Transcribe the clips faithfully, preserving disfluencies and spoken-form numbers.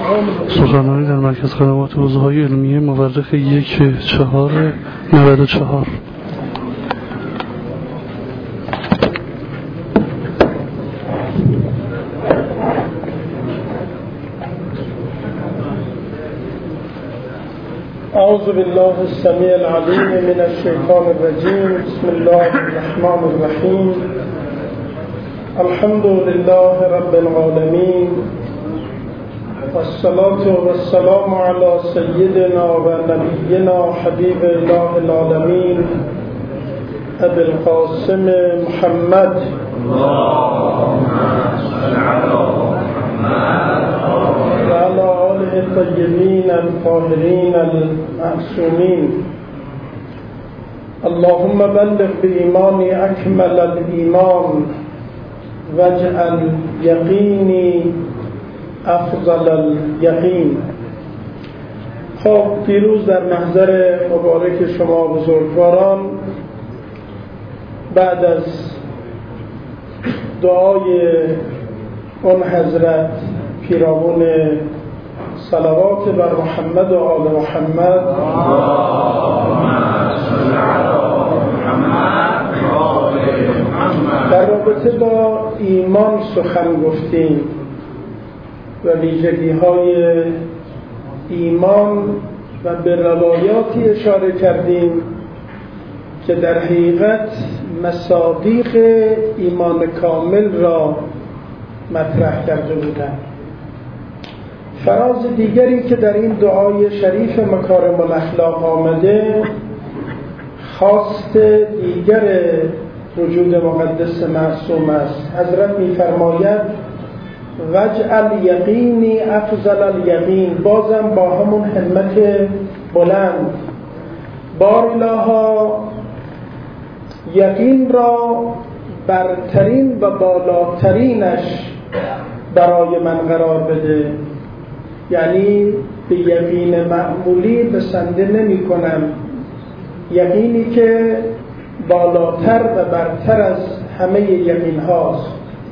سخنرانی در مرکز خدمات حوزه‌های علمیه مورخ یک چهار نود و چهار. اعوذ بالله السمیع العلیم من الشیطان الرجیم. بسم الله الرحمن الرحیم. الحمد لله رب العالمین والصلاة والسلام علی سیدنا و نبینا حبیب الله العالمین ابی القاسم محمد اللهم صل علی محمد و علی آله الطیبین الطاهرین المعصومین. اللهم بلغ بإیمانی اکمل الایمان واجعل یقینی افضل الیقین. خب دیروز در محضر مبارک شما بزرگواران بعد از دعای اون حضرت پیرامون صلوات بر محمد و آل محمد در رابطه با ایمان سخن گفتیم و ویژگی های ایمان و به روایاتی اشاره کردیم که در حقیقت مصادیق ایمان کامل را مطرح کرده بودند. فراز دیگری که در این دعای شریف مکارم الاخلاق آمده خواست دیگر وجود مقدس معصوم است. حضرت می‌فرماید واجعل یقینی افضل الیقین. بازم با همون همت بلند بار الها یقین را برترین و بالاترینش برای من قرار بده. یعنی به یقین معمولی بسنده نمی کنم، یقینی که بالاتر و برتر از همه یقین هاست.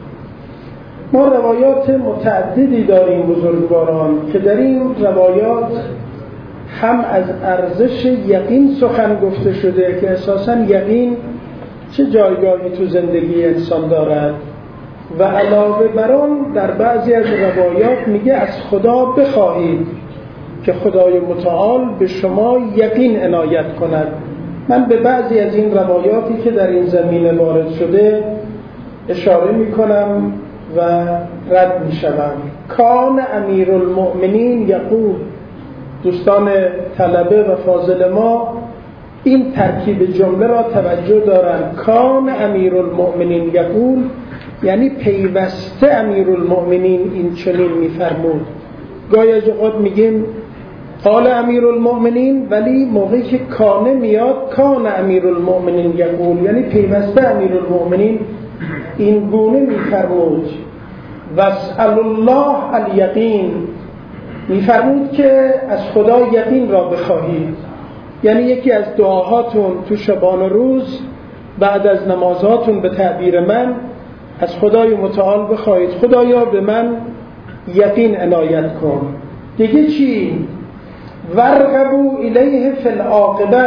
ما روایات متعددی داریم بزرگواران که در این روایات هم از ارزش یقین سخن گفته شده که اساساً یقین چه جایگاهی تو زندگی انسان دارد و علاوه بر آن در بعضی از روایات میگه از خدا بخواهید که خدای متعال به شما یقین عنایت کند. من به بعضی از این روایاتی که در این زمینه وارد شده اشاره میکنم و رد میشوم. کان امیرالمؤمنین یقول. دوستان طلبه و فاضل ما این ترکیب جمله را توجه دارند. کان امیرالمؤمنین یقول یعنی پیوسته امیرالمؤمنین این چنین میفرمود. گاهی از اوقات میگیم قال امیرالمؤمنین، ولی موقعی که کانه میاد کان امیرالمؤمنین یقول یعنی پیوسته امیرالمؤمنین این گونه میفرمود. واسأل الله الیقین، میفرمود که از خدا یقین را بخواهید. یعنی یکی از دعاهاتون تو شبان روز بعد از نمازاتون به تعبیر من از خدای متعال بخواهید خدایا به من یقین عنایت کن. دیگه چی؟ ورغبوا الیه فی العاقبه،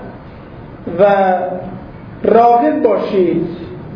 و راغب باشید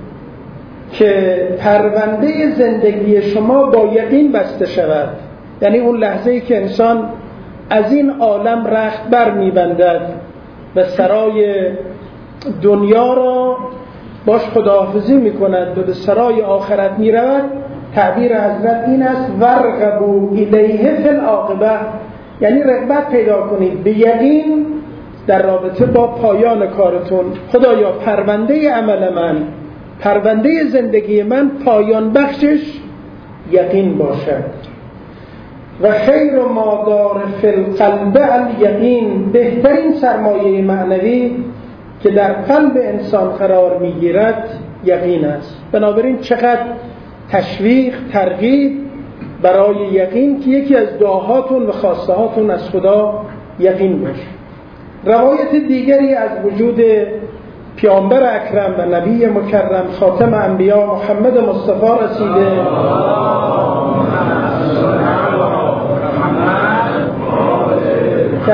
که پرونده زندگی شما با یقین بسته شود. یعنی اون لحظه‌ای که انسان از این عالم رخت بر می‌بندد و سرای دنیا را باش خداحافظی می‌کند و به سرای آخرت می‌رود، تعبیر حضرت این است ورغبوا الیه فی العاقبه، یعنی رغبت پیدا کنید به یقین در رابطه با پایان کارتون. خدایا پرونده عمل من، پرونده زندگی من، پایان بخشش یقین باشد. و خیر ما دار فی القلب الیقین، بهترین سرمایه معنوی که در قلب انسان قرار میگیرد یقین است. بنابراین چقدر تشویق ترغیب برای یقین که یکی از دعاهاتون و خواسته هاتون از خدا یقین باشه. روایت دیگری از وجود پیامبر اکرم و نبی مکرم خاتم انبیا محمد مصطفی رسیده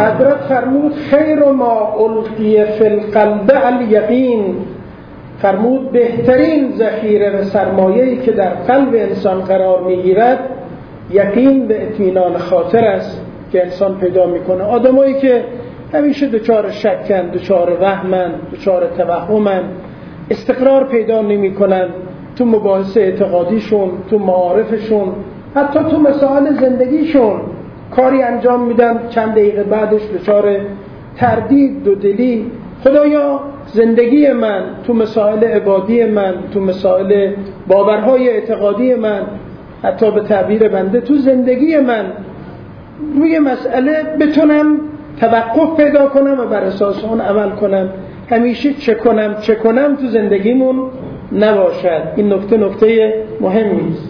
حضرت فرمود خیر ما القی فی القلب الیقین، فرمود بهترین ذخیره و سرمایه‌ای که در قلب انسان قرار میگیرد یقین به اطمینان خاطر است که انسان پیدا میکنه. آدمایی که همیشه دچار شکن، دچار وهمن، دچار توهمن، استقرار پیدا نمیکنن تو مباحث اعتقادیشون، تو معارفشون، حتی تو مسائل زندگیشون، کاری انجام میدن چند دقیقه بعدش دچار تردید، دودلی، خدایا زندگی من تو مسائل عبادی من، تو مسائل باورهای اعتقادی من، حتی به تعبیر بنده تو زندگی من روی مسئله بتونم توقف پیدا کنم و بر اساس اون عمل کنم. همیشه چه کنم چه کنم تو زندگیمون نباشد. این نکته نکته مهمی است.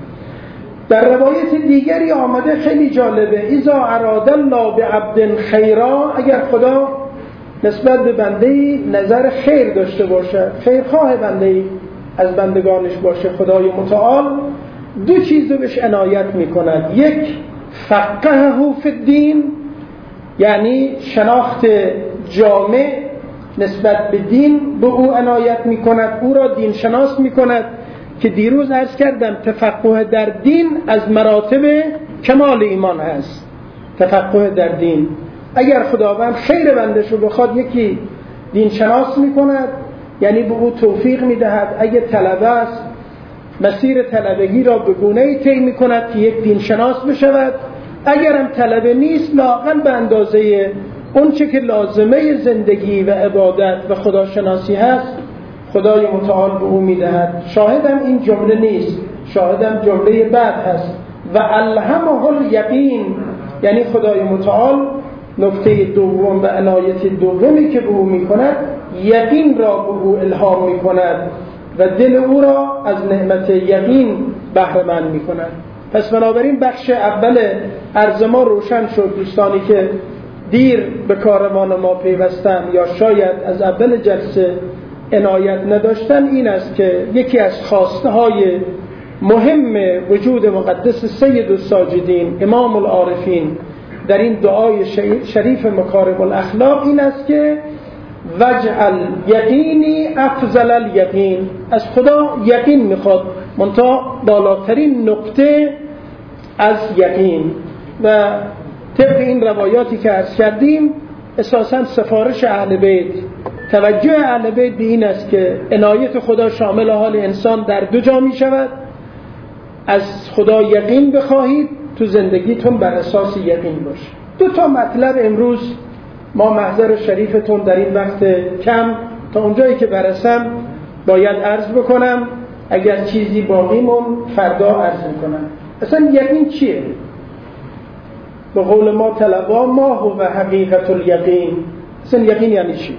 در روایت دیگری آمده خیلی جالبه، اذا اراد الله بعبد خیرا، اگر خدا نسبت به بنده‌ای نظر خیر داشته باشه، خیرخواه بنده‌ای از بندگانش باشه، خدای متعال دو چیز رو بهش عنایت میکند. یک، فقهه فی الدین، یعنی شناخت جامع نسبت به دین به او عنایت میکند، او را دین شناس میکند که دیروز عرض کردم تفقه در دین از مراتب کمال ایمان هست. تفقه در دین، اگر خداوند خیر بندش رو بخواد یکی دین شناس میکند، یعنی به او توفیق میدهد. اگه طلبه است مسیر طلبگی را به گونه‌ای طی میکند که یک دین شناس بشود. اگرم طلبه نیست، لااقل به اندازه اون چه که لازمه زندگی و عبادت و خداشناسی هست خدای متعال به او میدهد. شاهدم این جمله نیست، شاهدم جمله بعد هست، و الهمه الیقین، یعنی خدای متعال نکته دوم و عنایت دومی که به او میکند یقین را به او الهام میکند و دل او را از نعمت یقین بهره مند میکند. پس بنابراین بخش اول عرض ما روشن شد. دوستانی که دیر به کارمان ما پیوستن یا شاید از اول جلسه عنایت نداشتن، این است که یکی از خواسته های مهم وجود مقدس سید الساجدین امام العارفین در این دعای شریف مکارم الاخلاق این است که وجعل یقینی افضل الیقین، از خدا یقین میخواد، منتها بالاترین نقطه از یقین. و طبق این روایاتی که عرض کردیم اساساً سفارش اهل بیت، توجه اهل بیت به این است که عنایت خدا شامل حال انسان در دو جا می شود. از خدا یقین بخواهید، تو زندگیتون بر اساس یقین باشه. دو تا مطلب امروز ما محضر شریفتون در این وقت کم تا اونجایی که برسم باید عرض بکنم. اگر چیزی باقیمون فردا عرض میکنم. اصلا یقین چیه؟ به قول ما طلبا ما هو حقیقت الیقین، اصلا یقین یعنی چی؟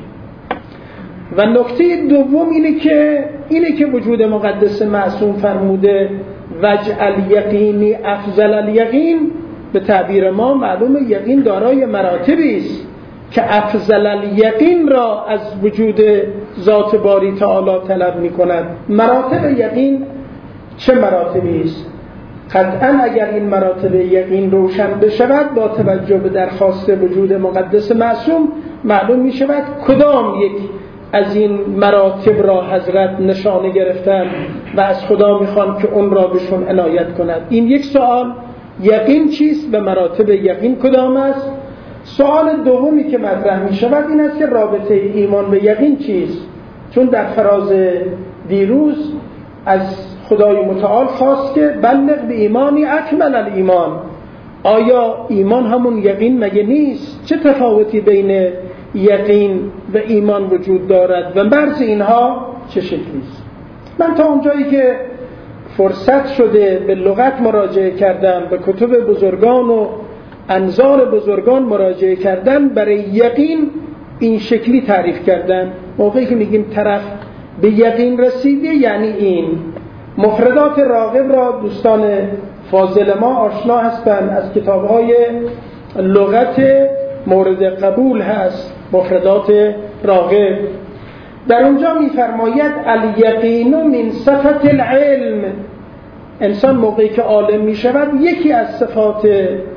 و نکته دوم اینه که اینه که وجود مقدس معصوم فرموده وجعل یقینی افضل الیقین، به تعبیر ما معلومه یقین دارای مراتبی است که افضل الیقین را از وجود ذات باری تعالی طلب می کند. مراتب یقین چه مراتبی است؟ قطعا اگر این مراتب یقین روشن بشود با توجه به درخواست وجود مقدس معصوم معلوم می شود کدام یک از این مراتب را حضرت نشانه گرفتن و از خدا میخوان که اون را بهشون عنایت کند. این یک سوال، یقین چیست و مراتب یقین کدام است؟ سوال دومی که مطرح می شود این است که رابطه ایمان به یقین چیست؟ چون در فراز دیروز از خدای متعال خواست که بلغ به ایمانی اکمل الایمان. آیا ایمان همون یقین مگه نیست؟ چه تفاوتی بین یقین و ایمان وجود دارد و مرز اینها چه شکلی است؟ من تا اونجایی که فرصت شده به لغت مراجعه کردم، به کتب بزرگان و انظار بزرگان مراجعه کردن، برای یقین این شکلی تعریف کردن. موقعی که میگیم طرف به یقین رسیده یعنی این. مفردات راغب را دوستان فاضل ما آشنا هستند، از کتاب‌های لغت مورد قبول هست مفردات راغب. در اونجا می‌فرماید الیقین من صفت العلم، انسان موقعی که عالم می‌شود یکی از صفات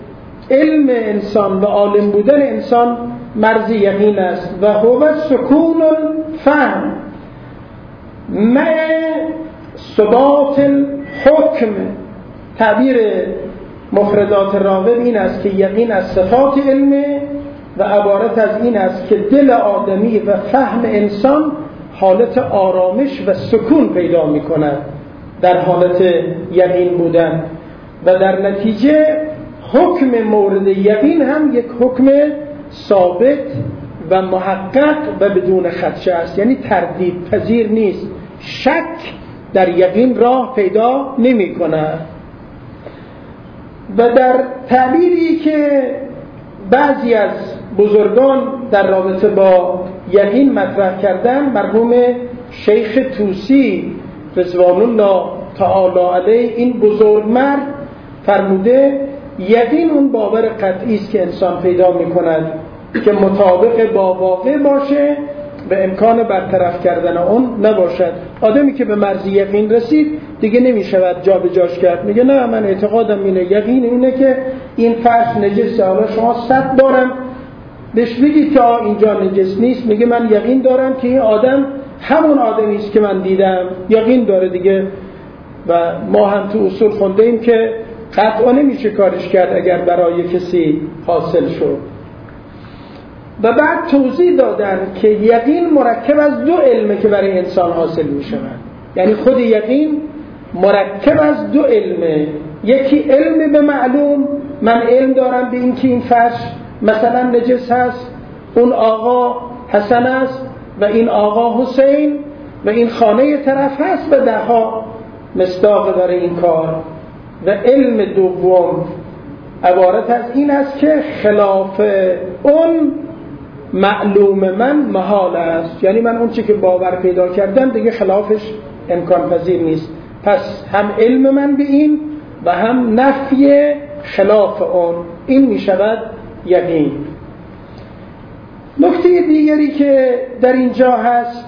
علم انسان و عالم بودن انسان مرز یقین است. و هو سکون الفهم مع ثبات الحکم. تعبیر مفردات راغب این است که یقین از صفات علمه و عبارت از این است که دل آدمی و فهم انسان حالت آرامش و سکون پیدا می کند در حالت یقین بودن و در نتیجه حکم مورد یقین هم یک حکم ثابت و محقق و بدون خدشه است، یعنی تردید پذیر نیست، شک در یقین راه پیدا نمی کند. و در تعبیری که بعضی از بزرگان در رابطه با یقین مطرح کردن، مرحوم شیخ طوسی رضوان الله تعالی علیه این بزرگ مرد فرموده یقین اون باور قطعی است که انسان پیدا می کند که مطابق با واقع باشه و امکان برطرف کردن اون نباشد. آدمی که به مرز یقین رسید دیگه نمی شود جا به جاش کرد. میگه نه من اعتقادم اینه، یقین اینه که این فرش نجسه. حالا شما صد بارم بهش بگید که اینجا نجس نیست، میگه من یقین دارم که این آدم همون آدمی است که من دیدم. یقین داره دیگه. و ما هم تو اصول خونده ایم که قطعا نمیشه کارش کرد اگر برای کسی حاصل شد. و بعد توضیح دادن که یقین مرکب از دو علمه که برای انسان حاصل می شود. یعنی خود یقین مرکب از دو علمه. یکی علم به معلوم، من علم دارم به این که این فرش مثلا نجس هست، اون آقا حسن است و این آقا حسین و این خانه طرف هست و دهها مصداق برای این کار. و علم دوم عبارت از این است که خلاف اون معلوم من محال است، یعنی من اون چی که باور پیدا کردم دیگه خلافش امکان پذیر نیست. پس هم علم من به این و هم نفی خلاف اون، این می شود یقین. نکته دیگری که در اینجا هست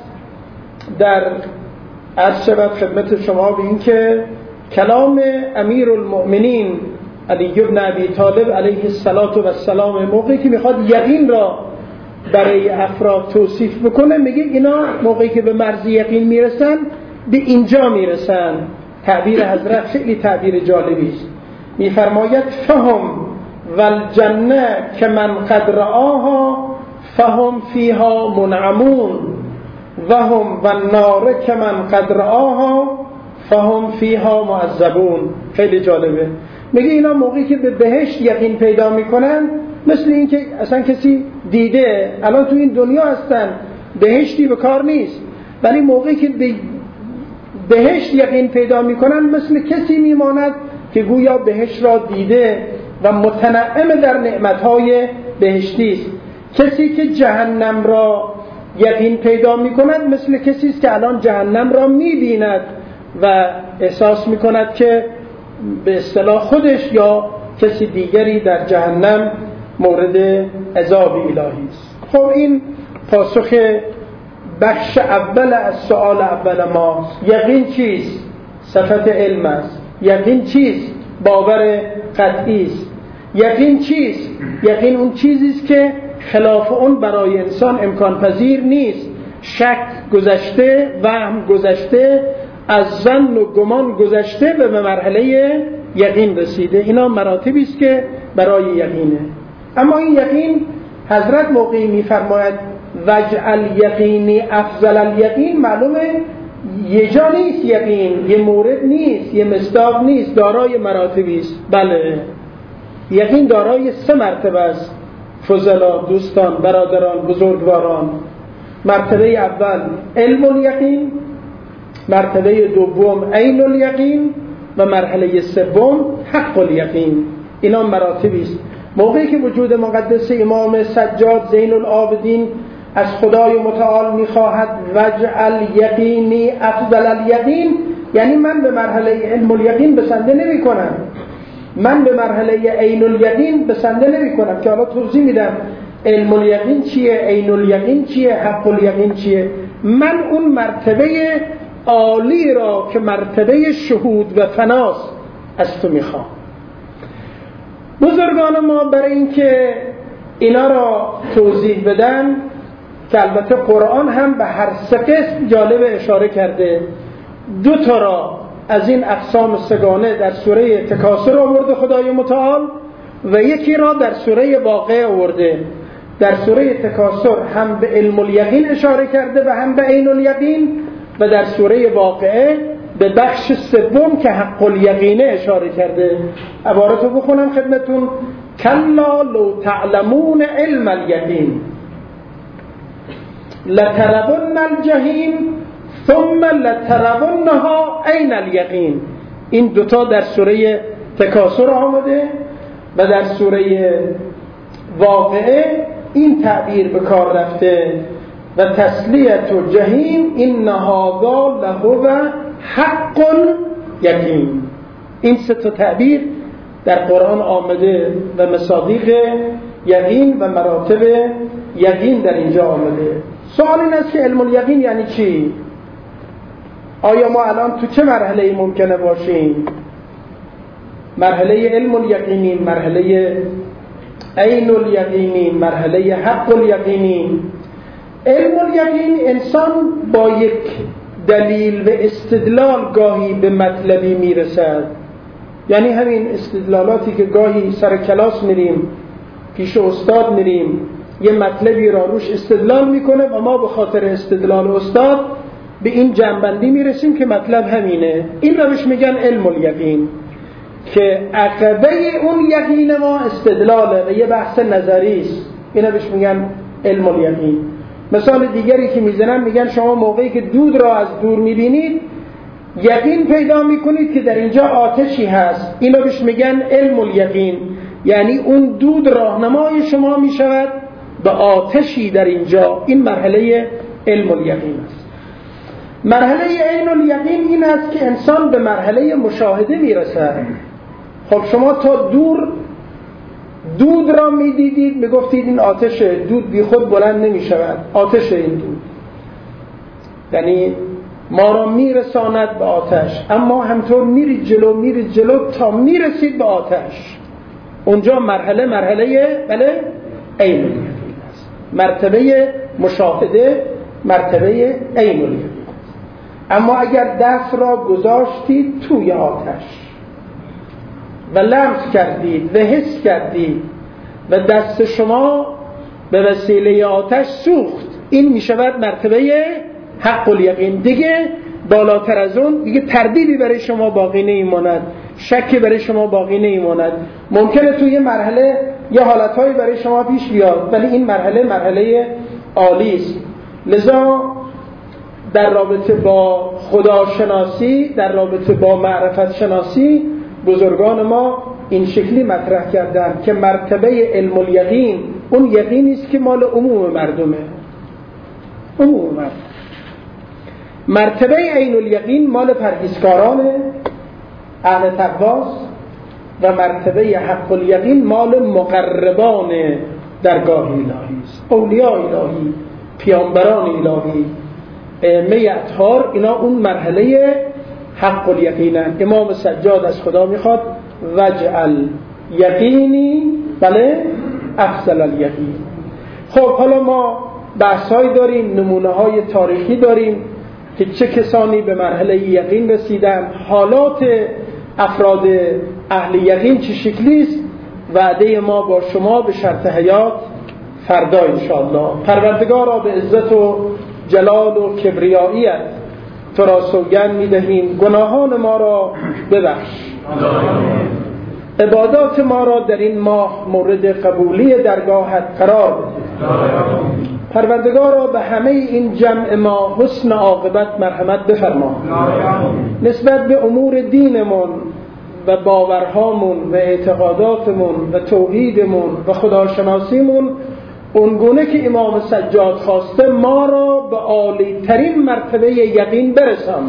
در عرض شود خدمت شما به این که کلام امیر المؤمنین علی بن ابی طالب علیه السلام موقعی که میخواد یقین را برای افراد توصیف بکنه میگه اینا موقعی که به مرز یقین میرسن به اینجا میرسن. تعبیر حضرت خیلی تعبیر جالبی است. میفرماید فهم والجنه که من قد رآها فهم فیها منعمون و هم والنار که من قد رآها فهم فیها معذبون. خیلی جالبه. میگه اینا موقعی که به بهشت یقین پیدا میکنن مثل این که اصلا کسی دیده، الان تو این دنیا هستن بهشتی به کار نیست، ولی موقعی که به بهشت یقین پیدا میکنن مثل کسی میماند که گویا بهشت را دیده و متنعم در نعمتهای بهشتی است. کسی که جهنم را یقین پیدا میکند مثل کسی است که الان جهنم را میبیند و احساس میکند که به اصطلاح خودش یا کسی دیگری در جهنم مورد عذاب الهی است. خب این پاسخ بخش اول از سوال اول ماست. یقین چیست؟ صفت علم است. یقین چیست؟ باور قطعی است. یقین چیست؟ یقین اون چیزی است که خلاف اون برای انسان امکان پذیر نیست. شک گذشته، وهم گذشته، از ظن و گمان گذشته و به مرحله یقین رسیده. اینا مراتبی است که برای یقینه. اما این یقین حضرت موقعی میفرماید وجعل یقینی افضل الیقین، معلومه یه جا نیست، یقین یه مورد نیست، یه مصداق نیست، دارای مراتبی است. بله، یقین دارای سه مرتبه است. فضلا، دوستان، برادران، بزرگواران، مرتبه اول علم الیقین، مرتبه دوم عین الیقین و مرحله سوم حق الیقین. اینا مراتبی است. موقعی که وجود مقدس امام سجاد زین العابدین از خدای متعال میخواهد وجعل یقینی افضل الیقین، یعنی من به مرحله علم الیقین بسنده نمی کنم، من به مرحله عین الیقین بسنده نمی کنم که حالا توضیح میدم علم الیقین چیه، عین الیقین چیه، حق الیقین چیه. من اون مرتبه عالی را که مرتبه شهود و فناست از تو میخوام. بزرگان ما برای اینکه اینا را توضیح بدن، که البته قرآن هم به هر سه قسم جالب اشاره کرده، دو تا را از این اقسام سگانه در سوره تکاثر آورده خدای متعال و یکی را در سوره واقعه آورده. در سوره تکاثر هم به علم الیقین اشاره کرده و هم به عین الیقین، و در سوره واقعه به بخش سوم که حق الیقینه اشاره کرده. عبارتو بخونم خدمتون: کلا لو تعلمون علم الیقین لترون الجحیم ثم لترونها عین الیقین. این دوتا در سوره تکاثر آمده و در سوره واقعه این تعبیر به کار رفته: و تسلیت و جهیم این هذا لهو حق الیقین. این سه تا تعبیر در قرآن آمده و مصادیق یقین و مراتب یقین در اینجا آمده. سوال این است که علم الیقین یعنی چی؟ آیا ما الان تو چه مرحله ممکنه باشیم؟ مرحله علم الیقینی، مرحله عین الیقینی، مرحله حق الیقینی. علم الیقین انسان با یک دلیل و استدلال گاهی به مطلبی میرسد، یعنی همین استدلالاتی که گاهی سر کلاس میریم پیش استاد میریم یه مطلبی را روش استدلال میکنه و ما به خاطر استدلال استاد به این جنبندی میرسیم که مطلب همینه. این رو بهش میگن علم الیقین، که عقبه اون یقین ما استدلاله و یه بحث نظری است. اینا بهش میگن علم الیقین. مثال دیگری که میزنن میگن شما موقعی که دود را از دور میبینید یقین پیدا میکنید که در اینجا آتشی هست. اینا بهش میگن علم الیقین، یعنی اون دود راهنمای شما میشود به آتشی در اینجا. این مرحله علم الیقین است. مرحله عین الیقین این است که انسان به مرحله مشاهده میرسد. خب شما تا دور دود را میدیدید میگفتید این آتشه، دود بی خود بلند نمیشود، آتش این دود، یعنی ما را میرساند به آتش. اما همطور میرید جلو میرید جلو تا میرسید به آتش. اونجا مرحله مرحله بله عین الیقین است. مرتبه مشاهده مرتبه عین الیقین. اما اگر دست را گذاشتید توی آتش و لمس کردید و حس کردید و دست شما به وسیله آتش سوخت، این می شود مرتبه حق الیقین. دیگه بالاتر از اون دیگه تردیدی برای شما باقی نمیماند، شکی برای شما باقی نمیماند. ممکنه توی مرحله یه حالتهایی برای شما پیش بیاد ولی این مرحله مرحله عالی است. لذا در رابطه با خداشناسی، در رابطه با معرفت شناسی، بزرگان ما این شکلی مطرح کردن که مرتبه علم الیقین اون یقینی است که مال عموم مردمه، عموم مردم. مرتبه عین الیقین مال پرهیزکارانه، اهل تقواست، و مرتبه حق الیقین مال مقربان درگاه الهی است، اولیاء الهی، پیامبران الهی، ائمه اطهار. اینا اون مرحله حق الیقینن. امام سجاد از خدا میخواد وجعل یقینی بله افضل الیقین. خب حالا ما بحث‌هایی داریم، نمونه‌های تاریخی داریم که چه کسانی به مرحله یقین رسیدن، حالات افراد اهل یقین چه شکلی است. وعده ما با شما به شرط حیات فردا انشاءالله. پروردگارا به عزت و جلال و کبریاییت تو را سوگند می‌دهیم گناهان ما را ببخش، عبادات ما را در این ماه مورد قبولی درگاهت قرار بده. پروردگارا به همه این جمع ما حسن عاقبت مرحمت بفرما. نسبت به امور دینمون و باورهامون و اعتقاداتمون و توحیدمون و خداشناسیمون اونگونه که امام سجاد خواسته ما را به عالی ترین مرتبه یقین برسان.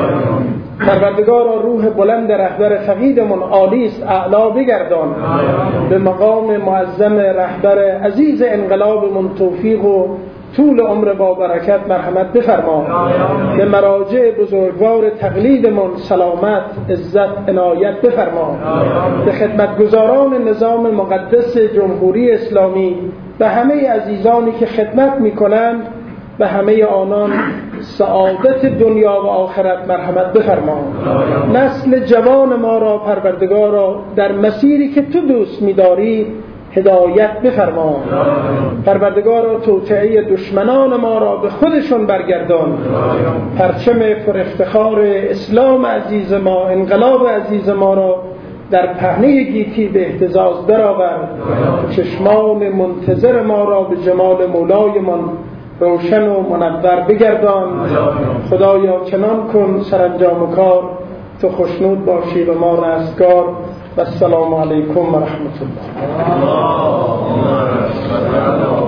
پروردگارا روح بلند رهبر فقیدمون عالی است، اعلا بگردان. به مقام معظم رهبر عزیز انقلابمون توفیق و طول عمر با برکت مرحمت بفرما. به مراجع بزرگوار تقلیدمون سلامت، عزت، عنایت بفرما. به خدمتگزاران نظام مقدس جمهوری اسلامی، به همه عزیزانی که خدمت میکنند، به همه آنان سعادت دنیا و آخرت مرحمت بفرما. نسل جوان ما را پروردگارا در مسیری که تو دوست می‌داری هدایت بفرما. پروردگارا توطئه دشمنان ما را به خودشون برگردان. پرچم پر افتخار اسلام عزیز ما، انقلاب عزیز ما را در پهنه گیتی به اهتزاز درآور. چشمان منتظر ما را به جمال مولایمان روشن و منور بگردان. خدایا چنان کن سرانجام کار تو خوشنود باشی و ما رستگار. و السلام علیکم و رحمت الله.